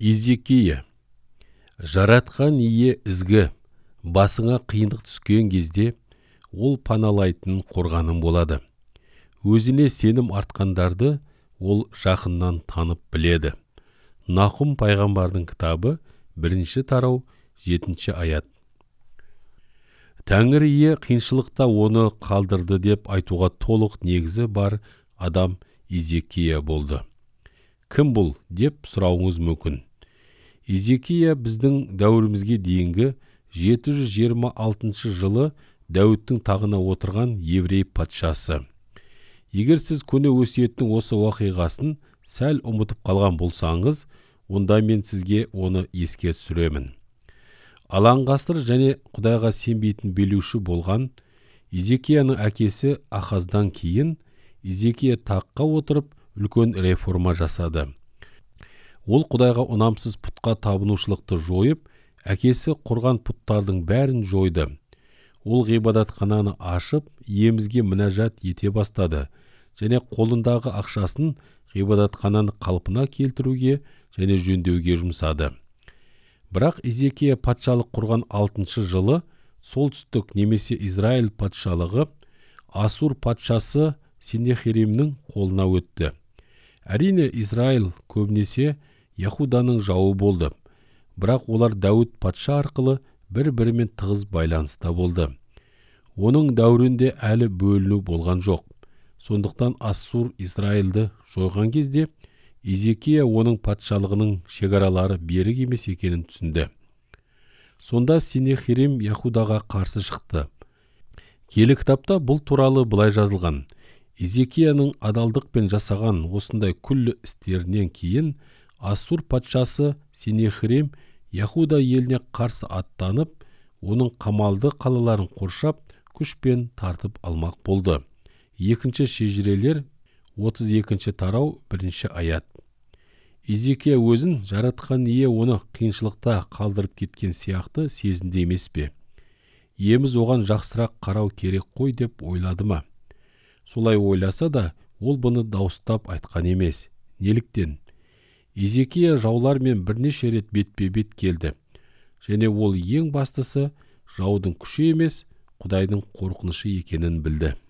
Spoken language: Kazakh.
Изекия. Жаратқан ие ізгі, басыңа қиындық түскен кезде ол паналайтын қорғаның болады. Өзіне сенім артқандарды ол жақыннан танып біледі. Нахум пайғамбардың кітабы 1 тарау 7 аят. Тәңір ие қиыншылықта оны қалдырды деп айтуға толық негізі бар адам Изекия болды. Кім бұл деп сұрауыңыз мүмкін. Изекия біздің дәуірімізге дейінгі 726 жылы Дәуіттің тағына отырған еврей патшасы. Егер сіз көне өсиеттің осы уақиғасын сәл ұмытып қалған болсаңыз, онда мен сізге оны еске түсіремін. Алаңғастыр және Құдайға сенбейтін билеуші болған Изекияның әкесі Ахаздан кейін Изекия таққа отырып үлкен реформа жасады. Ол Құдайға ұнамсыз пұтқа табынушылықты жойып, әкесі құрған пұттардың бәрін жойды. Ол ғибадатхананы ашып, иемізге мінәжат ете бастады және қолындағы ақшасын ғибадатхананы қалпына келтіруге және жөндеуге жұмсады. Бірақ Изекия патшалық құрған 6 жылы солтүстік немесе Израиль патшалығы Асур патшасы Сеннахеримнің қолына өтті. Әрине, Израиль көбінесе Яһуданың жауы болды. Бірақ олар Дәуіт патша арқылы бір-бірімен тығыз байланыста болды. Оның дәуірінде әлі бөліну болған жоқ. Сондықтан Ассур Израильді жойған кезде Изекия оның патшалығының шекаралары берік емес екенін түсінді. Сонда Сеннахерим Яһудаға қарсы шықты. Киелі кітапта бұл туралы былай жазылған. Изекияның адалдықпен жасаған осындай күллі істерінен кейін Ассур патшасы Сеннахерим Яһуда еліне қарсы аттанып, оның қамалды қалаларын қоршап, күшпен тартып алмақ болды. 2 Шежірелер 32 тарау 1 аят. Изекия өзін жаратқан ие оны қиыншылықта қалдырып кеткен сияқты сезінді емес пе? Иеміз оған жақсырақ қарау керек қой деп ойлады ма? Солай ойласа да, ол бұны дауыстап айтқан емес. Неліктен? Изекия жаулармен бірнеше рет бетпе-бет келді. Және ол ең бастысы жаудың күші емес, Құдайдың қорқынышы екенін білді.